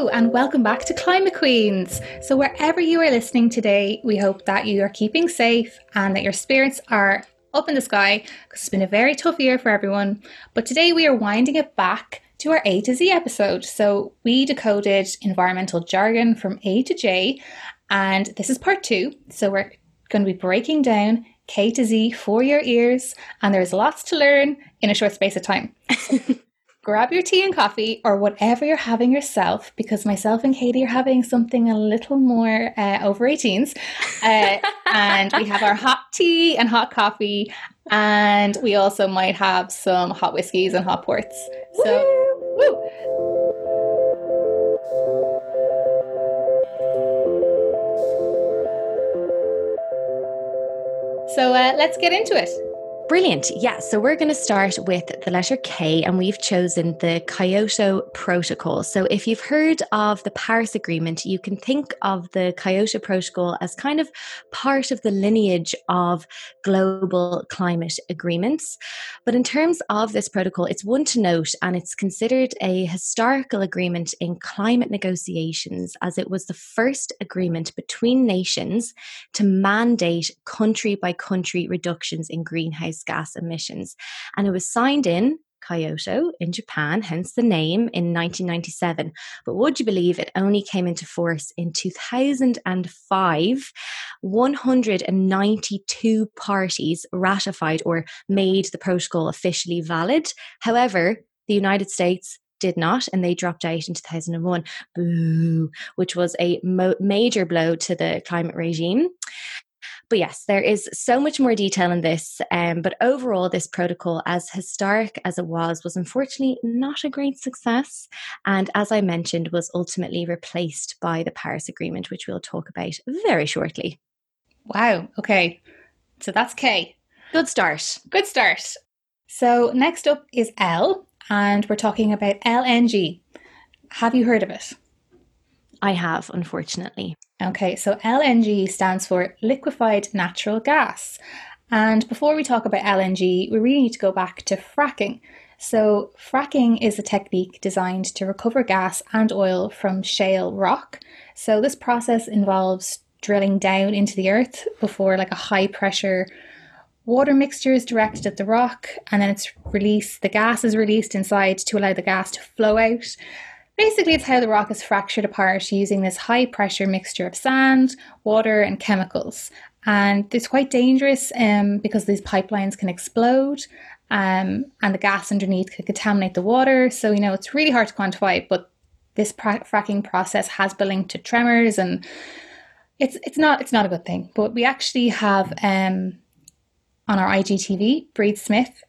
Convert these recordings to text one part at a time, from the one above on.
Hello and welcome back to Climate Queens. So wherever you are listening today, we hope that you are keeping safe and that your spirits are up in the sky because it's been a very tough year for everyone. But today we are winding it back to our A to Z episode. So we decoded environmental jargon from A to J, and this is part 2. So we're going to be breaking down K to Z for your ears, and there's lots to learn in a short space of time. Grab your tea and coffee or whatever you're having yourself, because myself and Katie are having something a little more over 18s. And we have our hot tea and hot coffee, and we also might have some hot whiskies and hot ports. So, woo! So let's get into it. Brilliant. Yeah, so we're going to start with the letter K, and we've chosen the Kyoto Protocol. So if you've heard of the Paris Agreement, you can think of the Kyoto Protocol as kind of part of the lineage of global climate agreements. But in terms of this protocol, it's one to note, and it's considered a historical agreement in climate negotiations, as it was the first agreement between nations to mandate country by country reductions in greenhouse gas emissions. And it was signed in Kyoto in Japan, hence the name, in 1997. But would you believe it only came into force in 2005? 192 parties ratified or made the protocol officially valid. However, the United States did not, and they dropped out in 2001. Boo! Which was a major blow to the climate regime. But yes, there is so much more detail in this. But overall, this protocol, as historic as it was unfortunately not a great success. And as I mentioned, was ultimately replaced by the Paris Agreement, which we'll talk about very shortly. Wow. Okay. So that's K. Good start. Good start. So next up is L, and we're talking about LNG. Have you heard of it? I have, unfortunately. Okay, so LNG stands for liquefied natural gas. And before we talk about LNG, we really need to go back to fracking. So fracking is a technique designed to recover gas and oil from shale rock. So this process involves drilling down into the earth before like a high pressure water mixture is directed at the rock, and then it's released. The gas is released inside to allow the gas to flow out. Basically, it's how the rock is fractured apart using this high pressure mixture of sand, water and chemicals. And it's quite dangerous because these pipelines can explode and the gas underneath could contaminate the water. So, it's really hard to quantify, but this fracking process has been linked to tremors, and it's not a good thing. But we actually have on our IGTV, Breed Smith,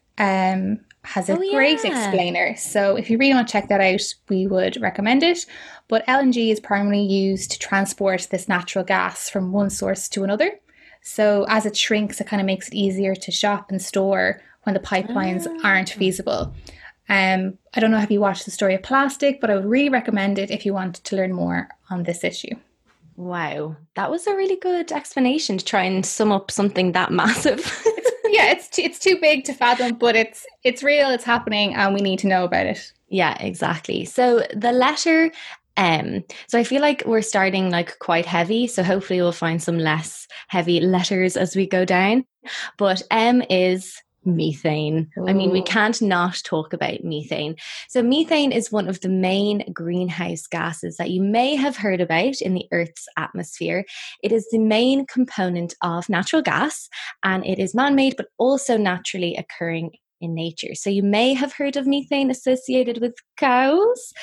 has a great explainer. So if you really want to check that out, we would recommend it. But LNG is primarily used to transport this natural gas from one source to another. So as it shrinks, it kind of makes it easier to shop and store when the pipelines aren't feasible. I don't know if you watched The Story of Plastic, but I would really recommend it if you want to learn more on this issue. Wow, that was a really good explanation to try and sum up something that massive. It's too big to fathom, but it's real, it's happening, and we need to know about it. Yeah, exactly. So the letter M. So I feel like we're starting like quite heavy, so hopefully we'll find some less heavy letters as we go down. But M is methane. Ooh. I mean, we can't not talk about methane. So methane is one of the main greenhouse gases that you may have heard about in the Earth's atmosphere. It is the main component of natural gas, and it is man-made but also naturally occurring in nature. So you may have heard of methane associated with cows.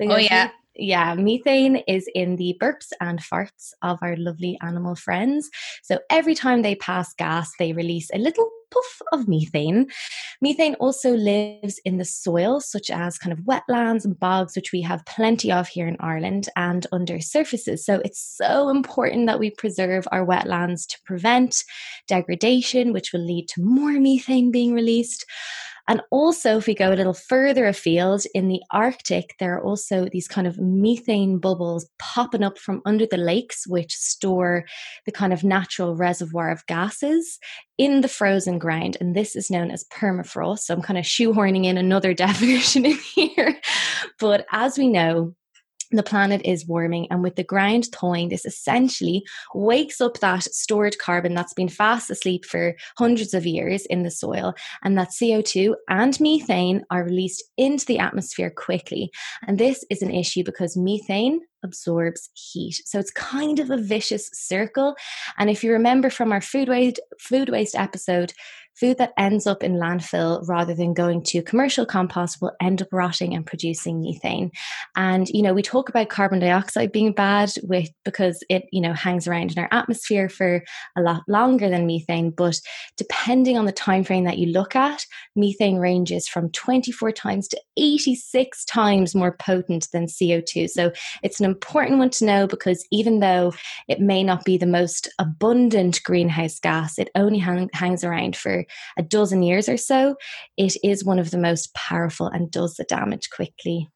Yeah, methane is in the burps and farts of our lovely animal friends. So every time they pass gas, they release a little puff of methane. Methane also lives in the soil, such as kind of wetlands and bogs, which we have plenty of here in Ireland, and under surfaces. So it's so important that we preserve our wetlands to prevent degradation, which will lead to more methane being released. And also, if we go a little further afield, in the Arctic, there are also these kind of methane bubbles popping up from under the lakes, which store the kind of natural reservoir of gases in the frozen ground. And this is known as permafrost. So I'm kind of shoehorning in another definition in here. But as we know, the planet is warming, and with the ground thawing, this essentially wakes up that stored carbon that's been fast asleep for hundreds of years in the soil, and that CO2 and methane are released into the atmosphere quickly. And this is an issue because methane absorbs heat. So it's kind of a vicious circle. And if you remember from our food waste episode, food that ends up in landfill rather than going to commercial compost will end up rotting and producing methane. And, we talk about carbon dioxide being bad because it, hangs around in our atmosphere for a lot longer than methane. But depending on the time frame that you look at, methane ranges from 24 times to 86 times more potent than CO2. So it's an important one to know, because even though it may not be the most abundant greenhouse gas, it only hangs around for a dozen years or so. It is one of the most powerful and does the damage quickly.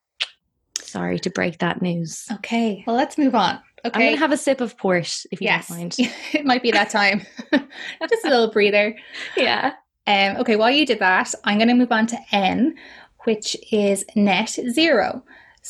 Sorry to break that news. Okay, well, let's move on. Okay, I'm going to have a sip of port, if you don't mind. It might be that time. Just a little breather. Yeah. Okay, while you did that, I'm going to move on to N, which is net zero.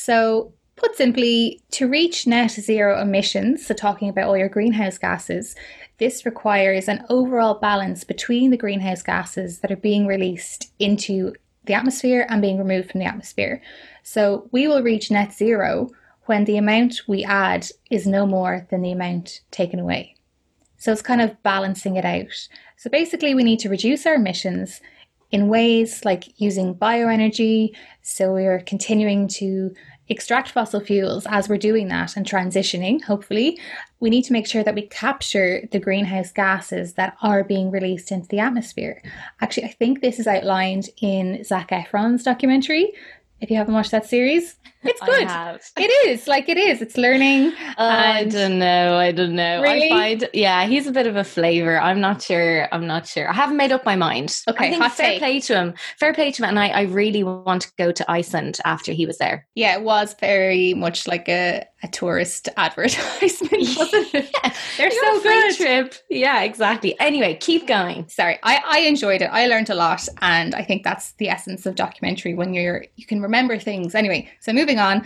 So put simply, to reach net zero emissions, so talking about all your greenhouse gases, this requires an overall balance between the greenhouse gases that are being released into the atmosphere and being removed from the atmosphere. So we will reach net zero when the amount we add is no more than the amount taken away. So it's kind of balancing it out. So basically we need to reduce our emissions in ways like using bioenergy. So we're continuing to extract fossil fuels as we're doing that and transitioning, hopefully. We need to make sure that we capture the greenhouse gases that are being released into the atmosphere. Actually, I think this is outlined in Zac Efron's documentary. If you haven't watched that series, it's good. It is. It's learning. I don't know. Really? I find, he's a bit of a flavor. I'm not sure. I haven't made up my mind. Okay, I think fair play to him. And I really want to go to Iceland after he was there. Yeah, it was very much like a tourist advertisement, wasn't it? Yeah. They're so good. Trip. Yeah, exactly. Anyway, keep going. Sorry, I enjoyed it. I learned a lot, and I think that's the essence of documentary, when you can remember things. Anyway, so moving on.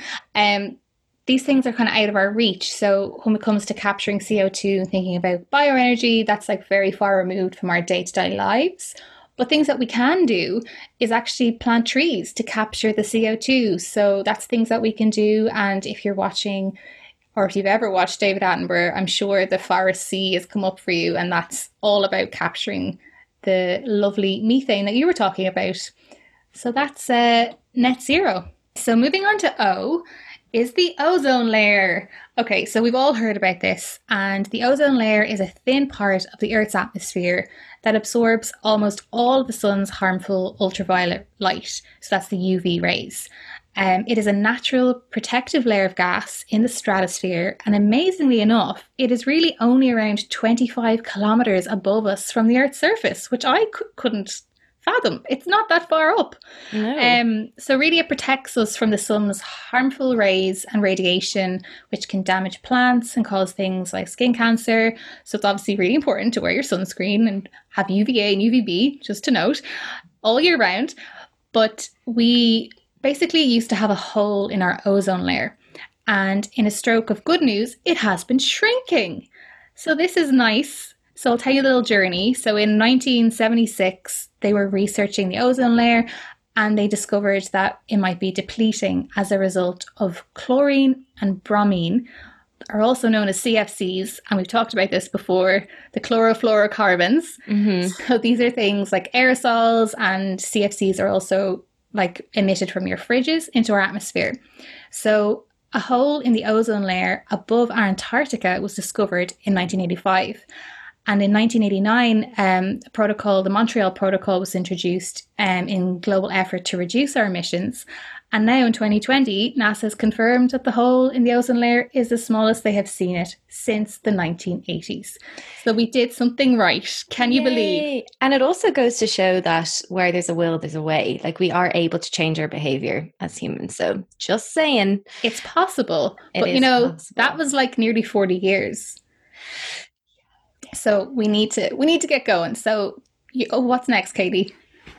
These things are kind of out of our reach. So when it comes to capturing CO2 and thinking about bioenergy, that's like very far removed from our day-to-day lives. But things that we can do is actually plant trees to capture the CO2. So that's things that we can do. And if you're watching, or if you've ever watched David Attenborough, I'm sure the Forest Sea has come up for you. And that's all about capturing the lovely methane that you were talking about. So that's net zero. So moving on to O is the ozone layer. Okay, so we've all heard about this, and the ozone layer is a thin part of the Earth's atmosphere that absorbs almost all of the sun's harmful ultraviolet light. So that's the UV rays. It is a natural protective layer of gas in the stratosphere, and amazingly enough, it is really only around 25 kilometers above us from the Earth's surface, which I couldn't fathom. It's not that far up. No. So really it protects us from the sun's harmful rays and radiation, which can damage plants and cause things like skin cancer. So it's obviously really important to wear your sunscreen and have UVA and UVB, just to note, all year round. But we basically used to have a hole in our ozone layer. And in a stroke of good news, it has been shrinking. So this is nice. So I'll tell you a little journey. So in 1976, they were researching the ozone layer, and they discovered that it might be depleting as a result of chlorine and bromine, are also known as CFCs. And we've talked about this before, the chlorofluorocarbons. Mm-hmm. So these are things like aerosols, and CFCs are also like emitted from your fridges into our atmosphere. So a hole in the ozone layer above Antarctica was discovered in 1985. And in 1989, the Montreal Protocol was introduced in global effort to reduce our emissions. And now in 2020, NASA has confirmed that the hole in the ozone layer is the smallest they have seen it since the 1980s. So we did something right. Can you believe? And it also goes to show that where there's a will, there's a way. Like, we are able to change our behavior as humans. So just saying. It's possible. But possible. That was like nearly 40 years. So we need to get going. So what's next, Katie?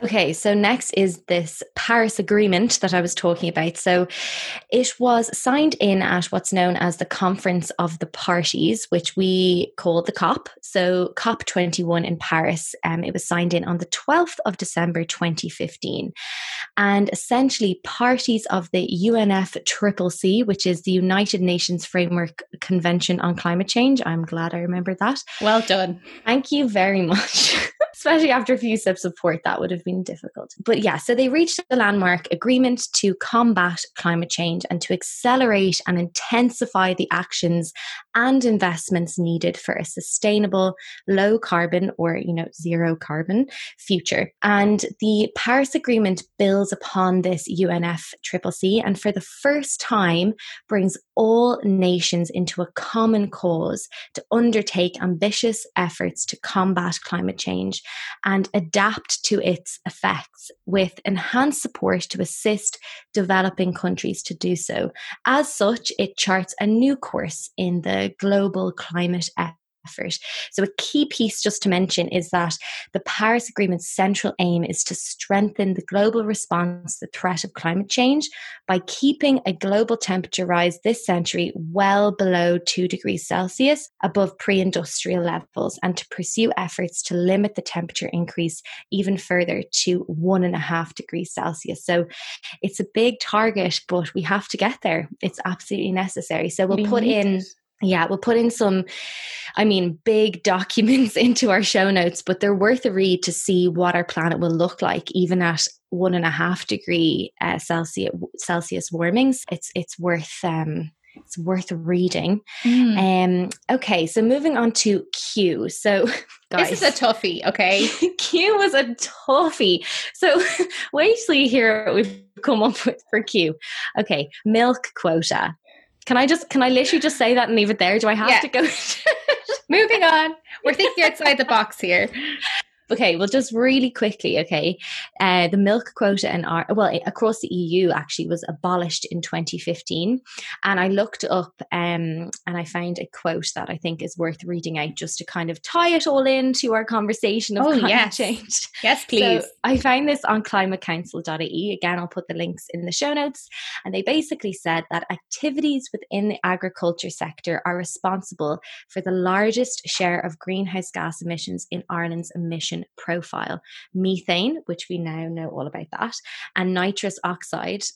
Okay, so next is this Paris Agreement that I was talking about. So it was signed in at what's known as the Conference of the Parties, which we call the COP. So COP21 in Paris. It was signed in on the 12th of December 2015. And essentially, parties of the UNFCCC, which is the United Nations Framework Convention on Climate Change. I'm glad I remembered that. Well done. Thank you very much. Especially after a few steps of support, that would have been difficult. But yeah, so they reached a landmark agreement to combat climate change and to accelerate and intensify the actions and investments needed for a sustainable, low carbon or, zero carbon future. And the Paris Agreement builds upon this UNFCCC and for the first time brings all nations into a common cause to undertake ambitious efforts to combat climate change and adapt to its effects with enhanced support to assist developing countries to do so. As such, it charts a new course in the global climate effort. So a key piece just to mention is that the Paris Agreement's central aim is to strengthen the global response to the threat of climate change by keeping a global temperature rise this century well below 2 degrees Celsius above pre-industrial levels and to pursue efforts to limit the temperature increase even further to 1.5 degrees Celsius. So it's a big target, but we have to get there. It's absolutely necessary. So we'll put in some, big documents into our show notes, but they're worth a read to see what our planet will look like, even at 1.5 degree Celsius warmings. It's worth reading. Okay, so moving on to Q. So, guys, this is a toughie, okay? Q was a toughie. So, wait till you hear what we've come up with for Q. Okay, milk quota. Can I literally just say that and leave it there? Do I have to go? Moving on. We're thinking outside the box here. Okay, well, just really quickly, okay. The milk quota across the EU actually was abolished in 2015. And I looked up and I found a quote that I think is worth reading out just to kind of tie it all into our conversation of climate change. Yes, please. So I found this on climatecouncil.ie. Again, I'll put the links in the show notes. And they basically said that activities within the agriculture sector are responsible for the largest share of greenhouse gas emissions in Ireland's emission profile. Methane, which we now know all about that, and nitrous oxide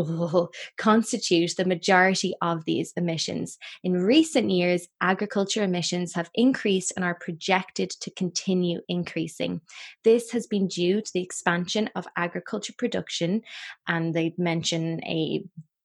constitute the majority of these emissions. In recent years, agriculture emissions have increased and are projected to continue increasing. This has been due to the expansion of agriculture production, and they mention a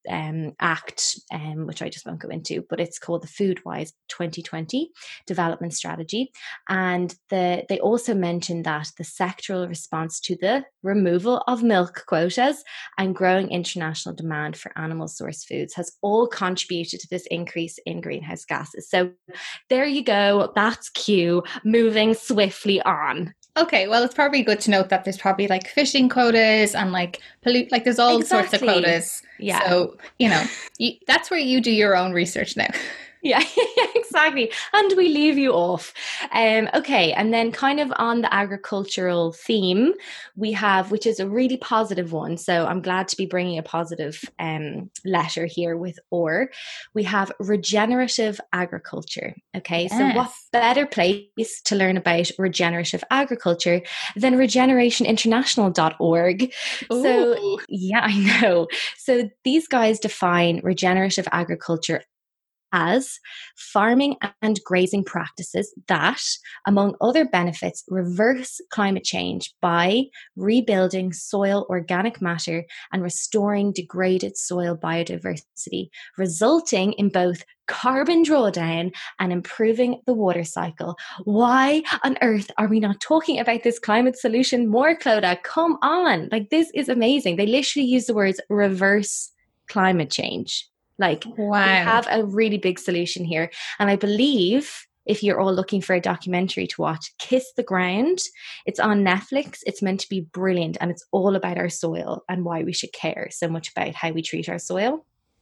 act, which I just won't go into, but it's called the FoodWise 2020 Development Strategy. And they also mentioned that the sectoral response to the removal of milk quotas and growing international demand for animal source foods has all contributed to this increase in greenhouse gases. So there you go. That's Q. Moving swiftly on. Okay, well, it's probably good to note that there's probably like fishing quotas and there's all sorts of quotas. Yeah. So, that's where you do your own research now. Yeah, exactly. And we leave you off. Okay, and then kind of on the agricultural theme, we have, which is a really positive one. So I'm glad to be bringing a positive letter here with OR. We have regenerative agriculture. Okay, yes. So what better place to learn about regenerative agriculture than regenerationinternational.org? Ooh. So yeah, I know. So these guys define regenerative agriculture as farming and grazing practices that, among other benefits, reverse climate change by rebuilding soil organic matter and restoring degraded soil biodiversity, resulting in both carbon drawdown and improving the water cycle. Why on earth are we not talking about this climate solution more, Clodagh? Come on. This is amazing. They literally use the words reverse climate change. Wow. We have a really big solution here. And I believe, if you're all looking for a documentary to watch, Kiss the Ground, it's on Netflix. It's meant to be brilliant. And it's all about our soil and why we should care so much about how we treat our soil.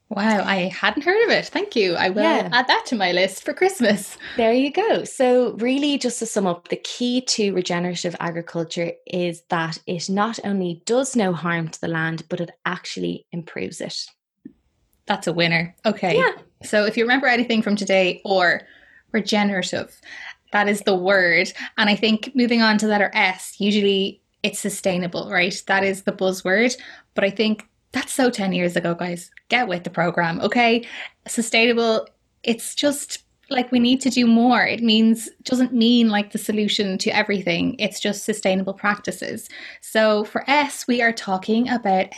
Wow, I hadn't heard of it. Thank you. I will Yeah. add that to my list for Christmas. There you go. So, really, just to sum up, the key to regenerative agriculture is that it not only does no harm to the land, but it actually improves it. That's a winner. Okay. Yeah. So if you remember anything from today, or regenerative, that is the word. And I think moving on to letter S, usually it's sustainable, right? That is the buzzword. But I think that's so 10 years ago, guys. Get with the program, okay? Sustainable, it's just like we need to do more. Doesn't mean like the solution to everything. It's just sustainable practices. So for S, we are talking about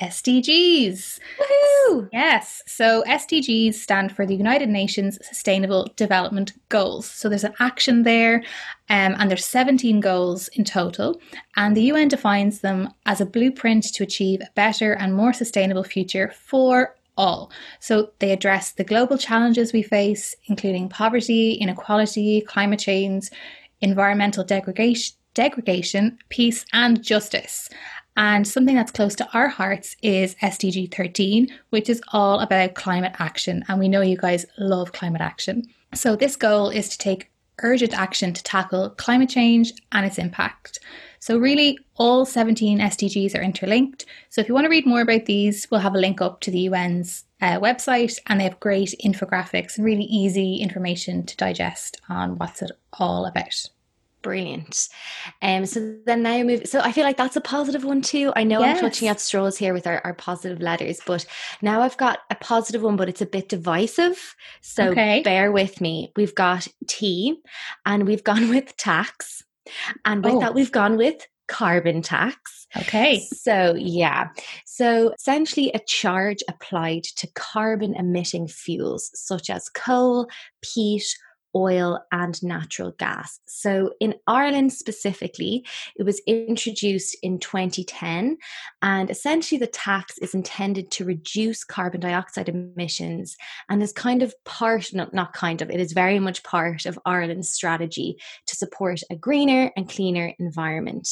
SDGs. Woohoo! Yes. So SDGs stand for the United Nations Sustainable Development Goals. So there's an action there, and there's 17 goals in total. And the UN defines them as a blueprint to achieve a better and more sustainable future for all. So they address the global challenges we face, including poverty, inequality, climate change, environmental degradation, peace, and justice. And something that's close to our hearts is SDG 13, which is all about climate action. And we know you guys love climate action. So this goal is to take urgent action to tackle climate change and its impact. So really, all 17 SDGs are interlinked. So if you want to read more about these, we'll have a link up to the UN's website, and they have great infographics and really easy information to digest on what's it all about. Brilliant. So then now move. So I feel like that's a positive one too. I know Yes. I'm clutching at straws here with our positive letters, but now I've got a positive one, but it's a bit divisive. So Okay. bear with me. We've got T, and we've gone with tax. And with that, we've gone with carbon tax. Okay. So, yeah. So essentially a charge applied to carbon emitting fuels such as coal, peat, oil, and natural gas. So in Ireland specifically, it was introduced in 2010. And essentially the tax is intended to reduce carbon dioxide emissions and is kind of it is very much part of Ireland's strategy to support a greener and cleaner environment.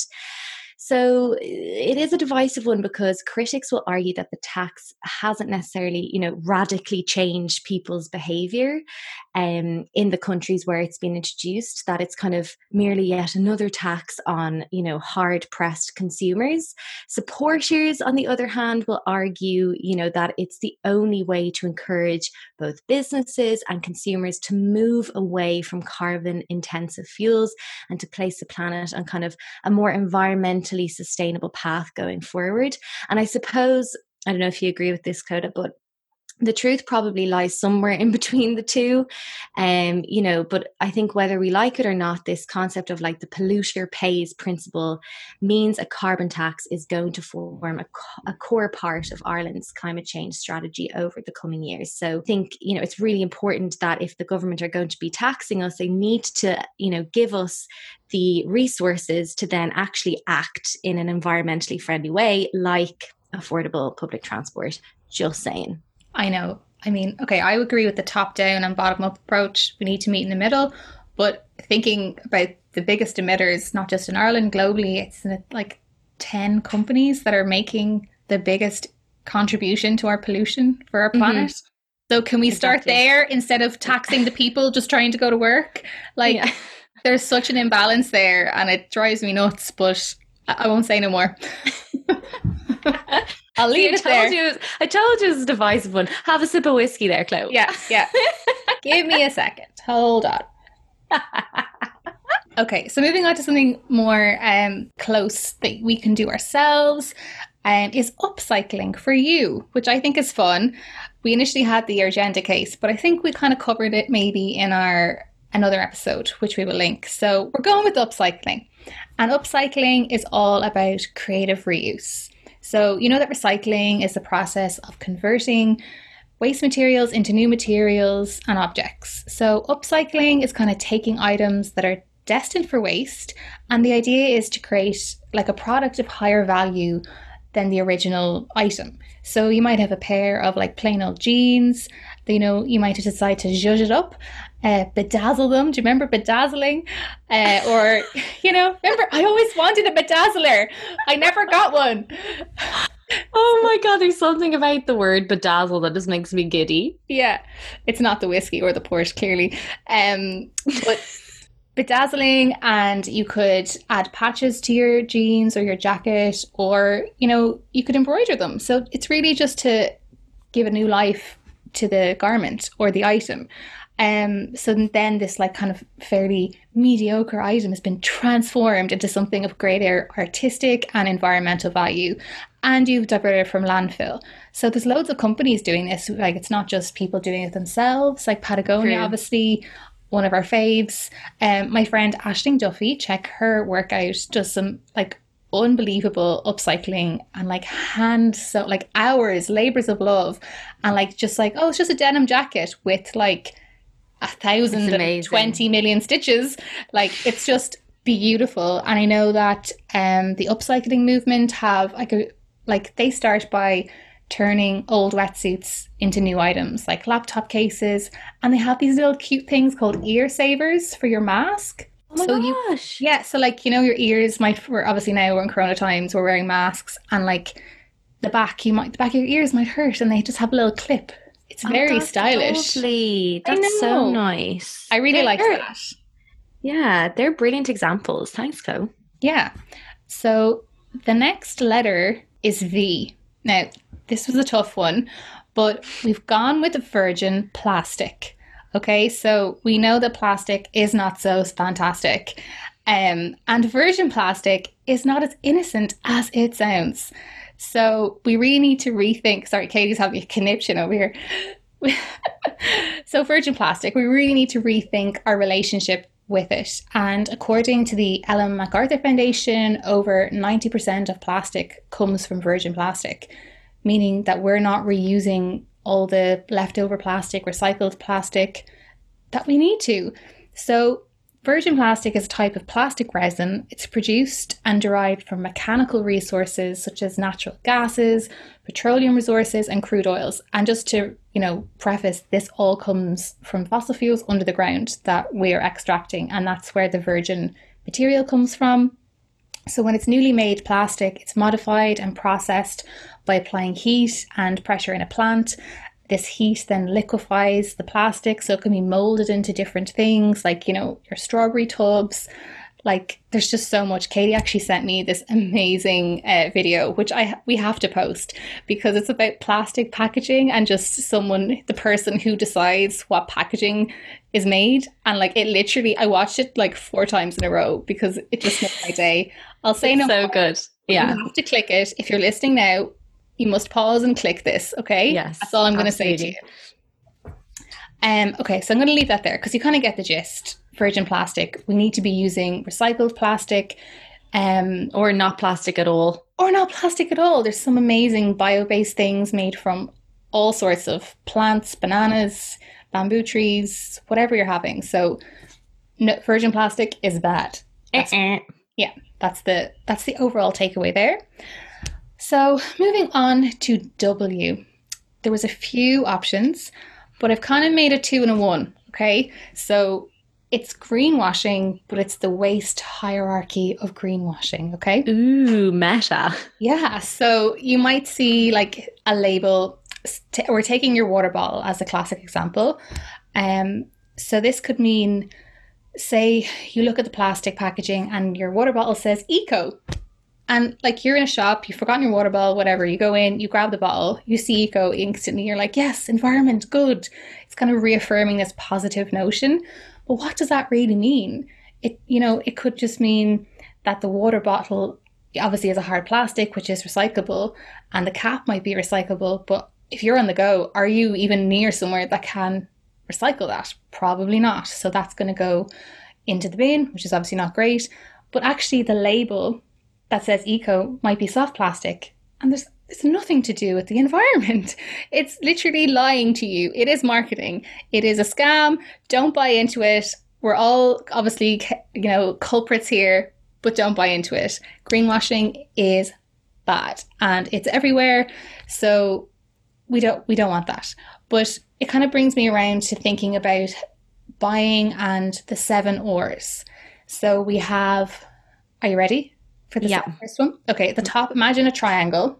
So it is a divisive one because critics will argue that the tax hasn't necessarily, radically changed people's behavior in the countries where it's been introduced, that it's kind of merely yet another tax on, hard-pressed consumers. Supporters, on the other hand, will argue, that it's the only way to encourage both businesses and consumers to move away from carbon-intensive fuels and to place the planet on kind of a more environmentally sustainable path going forward. And I suppose, I don't know if you agree with this, Coda, but the truth probably lies somewhere in between the two. But I think whether we like it or not, this concept of like the polluter pays principle means a carbon tax is going to form a core part of Ireland's climate change strategy over the coming years. So I think, it's really important that if the government are going to be taxing us, they need to, give us the resources to then actually act in an environmentally friendly way, like affordable public transport. Just saying. I know. I mean, okay, I agree with the top down and bottom up approach. We need to meet in the middle. But thinking about the biggest emitters, not just in Ireland, globally, it's like 10 companies that are making the biggest contribution to our pollution for our planet. Mm-hmm. So can we start there instead of taxing the people just trying to go to work? There's such an imbalance there and it drives me nuts, but I won't say no more. I'll leave it there. I told you it's a divisive one. Have a sip of whiskey there, Chloe. Yeah. Give me a second. Hold on. Okay, so moving on to something more close that we can do ourselves is upcycling for you, which I think is fun. We initially had the Urgenda case, but I think we kind of covered it maybe in another episode, which we will link. So we're going with upcycling. And upcycling is all about creative reuse. So you know that recycling is the process of converting waste materials into new materials and objects. So upcycling is kind of taking items that are destined for waste, and the idea is to create like a product of higher value than the original item. So you might have a pair of like plain old jeans, you might decide to zhuzh it up, bedazzle them. Do you remember bedazzling? Remember I always wanted a bedazzler. I never got one. Oh my God, there's something about the word bedazzle that just makes me giddy. Yeah, it's not the whiskey or the port, clearly. But bedazzling, and you could add patches to your jeans or your jacket, or, you know, you could embroider them. So it's really just to give a new life to the garment or the item. So then this like kind of fairly mediocre item has been transformed into something of greater artistic and environmental value, and you've diverted from landfill. So there's loads of companies doing this. Like, it's not just people doing it themselves, like Patagonia, True. obviously, one of our faves. My friend Ashling Duffy, check her work out, does some like unbelievable upcycling and like hand, so like hours, labors of love, and like just like, oh, it's just a denim jacket with like 1,020 million stitches. Like, it's just beautiful. And I know that the upcycling movement have like they start by turning old wetsuits into new items like laptop cases, and they have these little cute things called ear savers for your mask. Oh my gosh. Yeah, so like, you know, your ears we're obviously, now we're in corona times, we're wearing masks, and like the back of your ears might hurt, and they just have a little clip. It's very stylish. Lovely. That's so nice. I really like that. Yeah, they're brilliant examples. Thanks, Co. Yeah. So the next letter is V. Now, this was a tough one, but we've gone with virgin plastic. Okay, so we know that plastic is not so fantastic. And virgin plastic is not as innocent as it sounds. So we really need to rethink. Sorry, Katie's having a conniption over here. So virgin plastic, we really need to rethink our relationship with it. And according to the Ellen MacArthur Foundation, over 90% of plastic comes from virgin plastic, meaning that we're not reusing all the leftover plastic, recycled plastic that we need to. So virgin plastic is a type of plastic resin. It's produced and derived from mechanical resources such as natural gases, petroleum resources, and crude oils. And just to, you know, preface, this all comes from fossil fuels under the ground that we're extracting, and that's where the virgin material comes from. So when it's newly made plastic, it's modified and processed by applying heat and pressure in a plant. This heat then liquefies the plastic, so it can be molded into different things, like, you know, your strawberry tubs. Like, there's just so much. Katie actually sent me this amazing video, which we have to post, because it's about plastic packaging and just the person who decides what packaging is made. And like, it literally, I watched it like 4 times in a row because it just made my day. I'll say no more. So good. Yeah. You have to click it. If you're listening now, you must pause and click this, okay? Yes. That's all I'm going to say to you. Okay, so I'm going to leave that there because you kind of get the gist. Virgin plastic, we need to be using recycled plastic. Or not plastic at all. Or not plastic at all. There's some amazing bio-based things made from all sorts of plants, bananas, bamboo trees, whatever you're having. So no, virgin plastic is bad. Yeah, that's the overall takeaway there. So moving on to W. There was a few options, but I've kind of made a 2 and a 1. Okay, so it's greenwashing, but it's the waste hierarchy of greenwashing. Okay. Ooh, meta. Yeah. So you might see like a label. We're taking your water bottle as a classic example. So this could mean, say you look at the plastic packaging and your water bottle says eco. And like, you're in a shop, you've forgotten your water bottle, whatever, you go in, you grab the bottle, you see eco, instantly you're like, yes, environment, good. It's kind of reaffirming this positive notion. But what does that really mean? It could just mean that the water bottle obviously is a hard plastic, which is recyclable, and the cap might be recyclable. But if you're on the go, are you even near somewhere that can recycle that? Probably not. So that's going to go into the bin, which is obviously not great. But actually the label that says eco might be soft plastic, and it's nothing to do with the environment. It's literally lying to you. It is marketing. It is a scam. Don't buy into it. We're all obviously, culprits here, but don't buy into it. Greenwashing is bad and it's everywhere. So we don't want that. But it kind of brings me around to thinking about buying and the 7 R's. So we have, are you ready for the first one? Okay, at the top, imagine a triangle.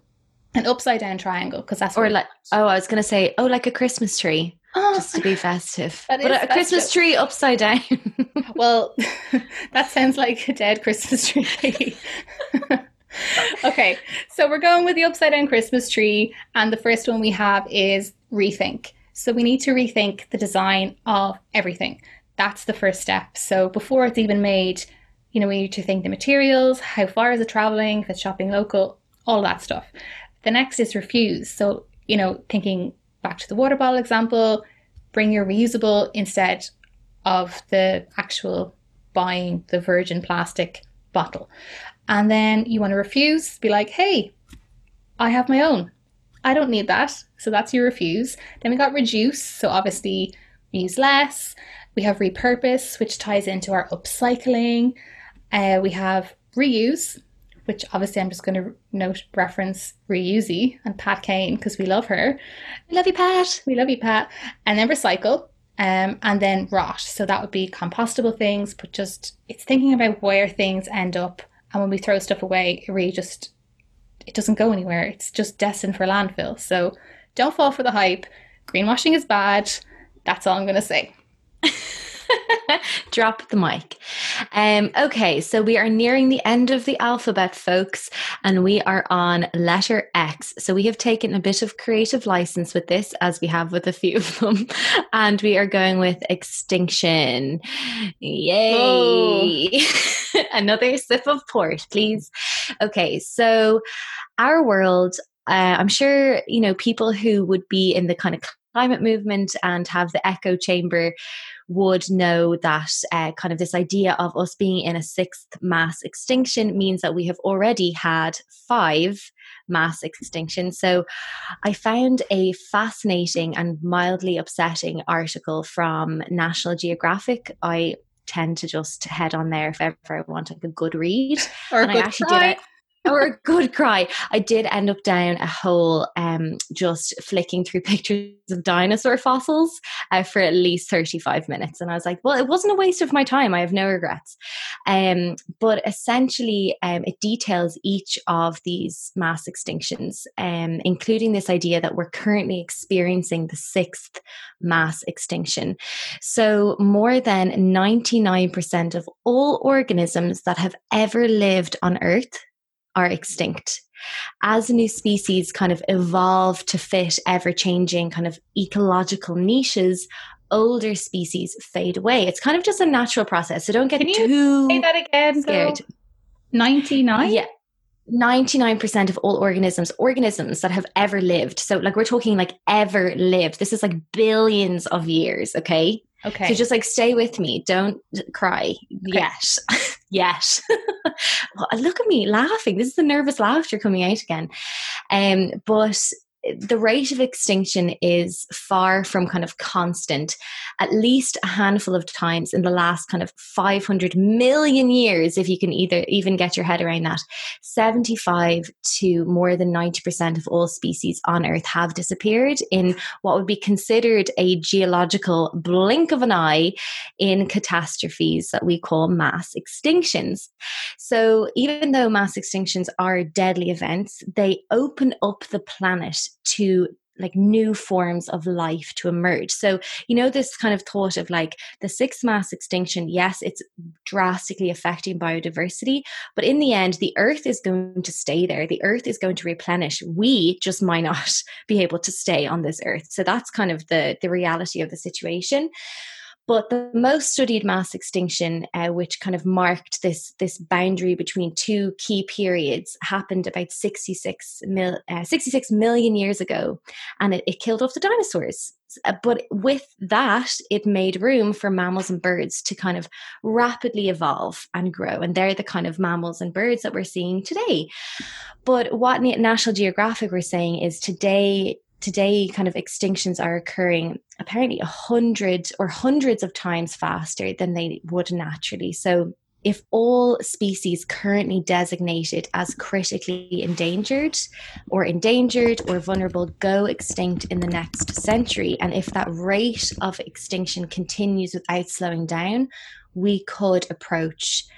An upside down triangle, because that's Or what. like, oh, I was going to say, oh, like a Christmas tree, Oh, just to be festive. that But is a Christmas festive. tree upside down. Well, that sounds like a dead Christmas tree. Okay, so we're going with the upside down Christmas tree, and the first one we have is rethink. So we need to rethink the design of everything. That's the first step. So before it's even made, we need to think the materials, how far is it traveling, if it's shopping local, all that stuff. The next is refuse. So, thinking back to the water bottle example, bring your reusable instead of the actual buying the virgin plastic bottle. And then you want to refuse, be like, hey, I have my own. I don't need that. So that's your refuse. Then we got reduce. So obviously, use less. We have repurpose, which ties into our upcycling. We have reuse, which obviously I'm just going to reference Reusey and Pat Kane because we love her. We love you, Pat. We love you, Pat. And then recycle. And then rot. So that would be compostable things, but just it's thinking about where things end up. And when we throw stuff away, it doesn't go anywhere. It's just destined for landfill. So don't fall for the hype. Greenwashing is bad. That's all I'm going to say. Drop the mic. Okay, so we are nearing the end of the alphabet, folks, and we are on letter X. So we have taken a bit of creative license with this, as we have with a few of them, and we are going with extinction. Yay! Another sip of port, please. Okay, so our world, I'm sure, people who would be in the kind of climate movement and have the echo chamber would know that kind of this idea of us being in a sixth mass extinction means that we have already had 5 mass extinctions. So I found a fascinating and mildly upsetting article from National Geographic. I tend to just head on there if ever I want like a good read. Or a good cry. Or a good cry. I did end up down a hole just flicking through pictures of dinosaur fossils for at least 35 minutes. And I was like, well, it wasn't a waste of my time. I have no regrets. But essentially, it details each of these mass extinctions, including this idea that we're currently experiencing the 6th mass extinction. So more than 99% of all organisms that have ever lived on Earth are extinct. As new species kind of evolve to fit ever-changing kind of ecological niches, older species fade away. It's kind of just a natural process. So don't get too say that again, scared. 99? Yeah. 99% of all organisms that have ever lived. So like we're talking like ever lived. This is like billions of years, okay? Okay. So just like stay with me. Don't cry yet. Yet. Well, look at me laughing. This is the nervous laughter coming out again. But the rate of extinction is far from kind of constant. At least a handful of times in the last kind of 500 million years, if you can even get your head around that, 75 to more than 90% of all species on Earth have disappeared in what would be considered a geological blink of an eye in catastrophes that we call mass extinctions. So even though mass extinctions are deadly events, they open up the planet to like new forms of life to emerge. So, this kind of thought of like the 6th mass extinction, yes, it's drastically affecting biodiversity, but in the end, the Earth is going to stay there. The Earth is going to replenish. We just might not be able to stay on this Earth. So that's kind of the reality of the situation. But the most studied mass extinction, which kind of marked this boundary between 2 key periods, happened about 66 million years ago, and it killed off the dinosaurs. But with that, it made room for mammals and birds to kind of rapidly evolve and grow. And they're the kind of mammals and birds that we're seeing today. But what National Geographic were saying is today kind of extinctions are occurring apparently 100 or hundreds of times faster than they would naturally. So if all species currently designated as critically endangered or vulnerable go extinct in the next century, and if that rate of extinction continues without slowing down, we could approach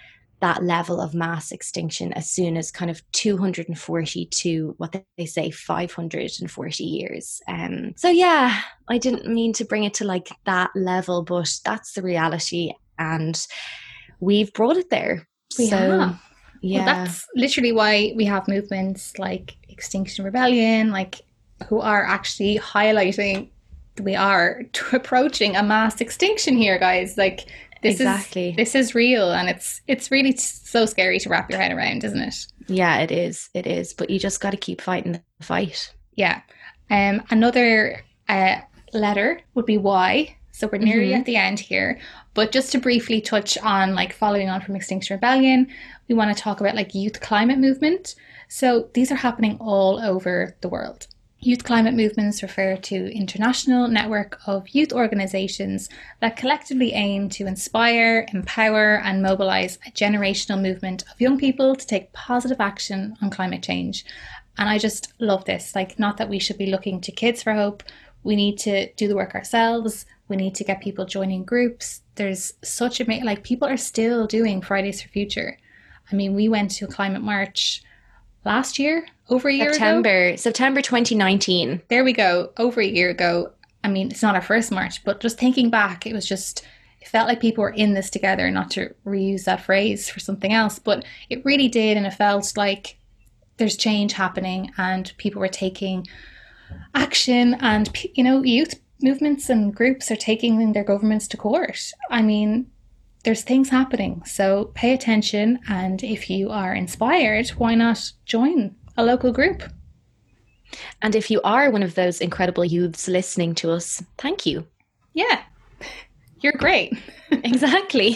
that level of mass extinction as soon as kind of 240 to what they say 540 years. So yeah, I didn't mean to bring it to like that level, but that's the reality, and we've brought it there. We so have. yeah, well, that's literally why we have movements like Extinction Rebellion, like who are actually highlighting we are approaching a mass extinction here, guys. Like this is real, and it's really so scary to wrap your head around, isn't it? Yeah, it is. It is. But you just got to keep fighting the fight. Yeah. Another letter would be Y. So we're nearly at the end here. But just to briefly touch on, like, following on from Extinction Rebellion, we want to talk about like youth climate movement. So these are happening all over the world. Youth climate movements refer to international network of youth organisations that collectively aim to inspire, empower and mobilise a generational movement of young people to take positive action on climate change. And I just love this. Like, not that we should be looking to kids for hope. We need to do the work ourselves. We need to get people joining groups. There's such a, like, people are still doing Fridays for Future. I mean, we went to a climate march last year, over a year ago. September 2019. There we go, over a year ago. I mean, it's not our first march, but just thinking back, it felt like people were in this together, not to reuse that phrase for something else, but it really did. And it felt like there's change happening and people were taking action, and, you know, youth movements and groups are taking their governments to court. I mean, there's things happening, so pay attention, and if you are inspired, why not join a local group? And if you are one of those incredible youths listening to us, thank you. Yeah, you're great. Exactly.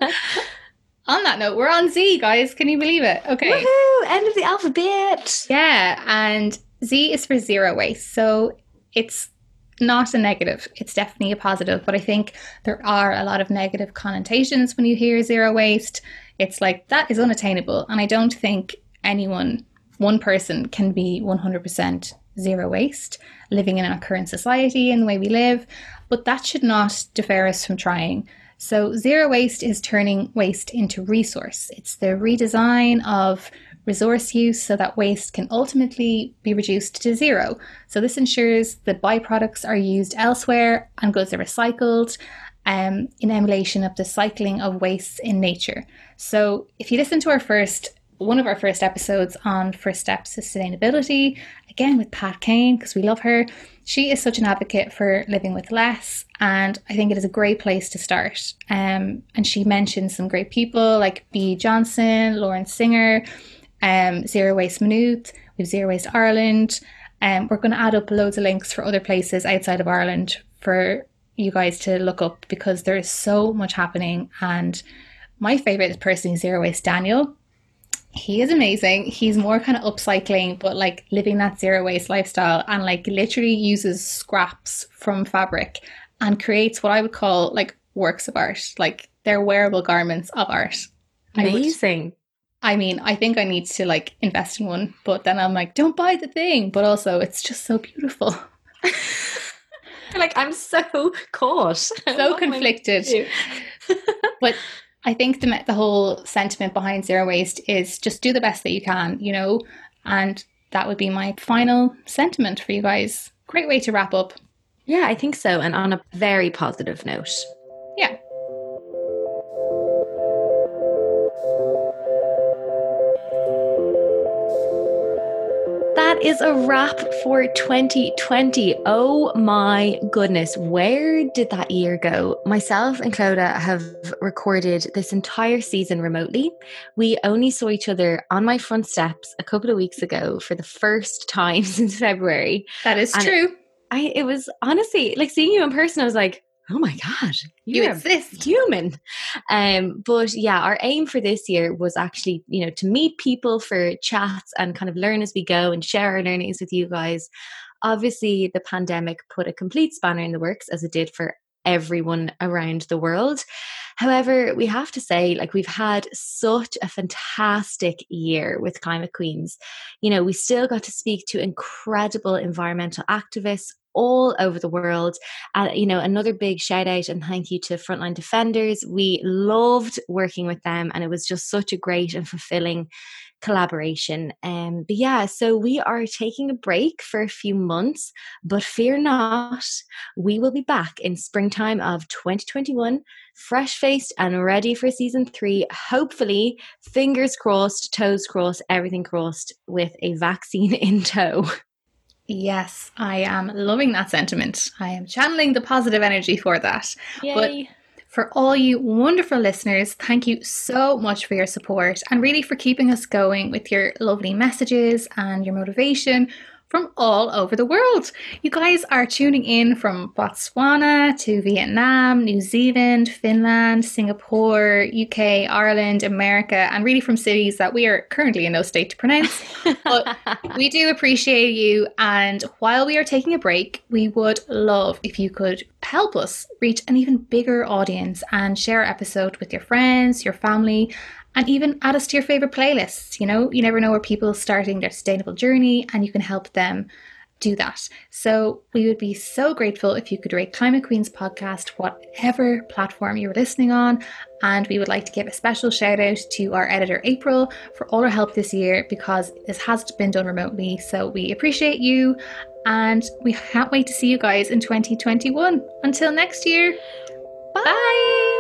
On that note, we're on Z, guys. Can you believe it? Okay. Woohoo! End of the alphabet. Yeah, and Z is for zero waste. So it's not a negative. It's definitely a positive. But I think there are a lot of negative connotations when you hear zero waste. It's like, that is unattainable. And I don't think one person can be 100% zero waste living in our current society and the way we live. But that should not deter us from trying. So zero waste is turning waste into resource. It's the redesign of resource use so that waste can ultimately be reduced to zero. So this ensures that byproducts are used elsewhere and goods are recycled, in emulation of the cycling of waste in nature. So if you listen to one of our first episodes on First Steps to Sustainability, again with Pat Kane, because we love her. She is such an advocate for living with less, and I think it is a great place to start. And she mentioned some great people like B. Johnson, Lauren Singer, Zero Waste Maynooth, we have Zero Waste Ireland. We're going to add up loads of links for other places outside of Ireland for you guys to look up, because there is so much happening. And my favourite is personally Zero Waste Daniel. He is amazing. He's more kind of upcycling, but like living that zero waste lifestyle, and like literally uses scraps from fabric and creates what I would call like works of art. Like, they're wearable garments of art. Amazing. I mean, I think I need to like invest in one, but then I'm like, don't buy the thing. But also, it's just so beautiful. Like, I'm so caught. So conflicted. But I think the whole sentiment behind zero waste is just do the best that you can, you know, and that would be my final sentiment for you guys. Great way to wrap up. Yeah, I think so. And on a very positive note. Yeah. That is a wrap for 2020. Oh my goodness, where did that year go? Myself and Clodagh have recorded this entire season remotely. We only saw each other on my front steps a couple of weeks ago for the first time since February. That is true. It was honestly, like, seeing you in person, I was like, oh my God, you exist. Human. But yeah, our aim for this year was actually, you know, to meet people for chats and kind of learn as we go and share our learnings with you guys. Obviously, the pandemic put a complete spanner in the works, as it did for everyone around the world. However, we have to say, like, we've had such a fantastic year with Climate Queens. You know, we still got to speak to incredible environmental activists all over the world. You know, another big shout out and thank you to Frontline Defenders. We loved working with them, and it was just such a great and fulfilling collaboration. But yeah, so we are taking a break for a few months, but fear not, we will be back in springtime of 2021, fresh faced and ready for season 3. Hopefully, fingers crossed, toes crossed, everything crossed, with a vaccine in tow. Yes, I am loving that sentiment. I am channeling the positive energy for that. Yay. But for all you wonderful listeners, thank you so much for your support and really for keeping us going with your lovely messages and your motivation from all over the world. You guys are tuning in from Botswana to Vietnam, New Zealand, Finland, Singapore, UK, Ireland, America, and really from cities that we are currently in no state to pronounce. But we do appreciate you. And while we are taking a break, we would love if you could help us reach an even bigger audience and share our episode with your friends, your family, and even add us to your favorite playlists. You know, you never know where people are starting their sustainable journey, and you can help them do that. So we would be so grateful if you could rate Climate Queens podcast, whatever platform you're listening on. And we would like to give a special shout out to our editor, April, for all her help this year, because this has been done remotely. So we appreciate you, and we can't wait to see you guys in 2021. Until next year. Bye.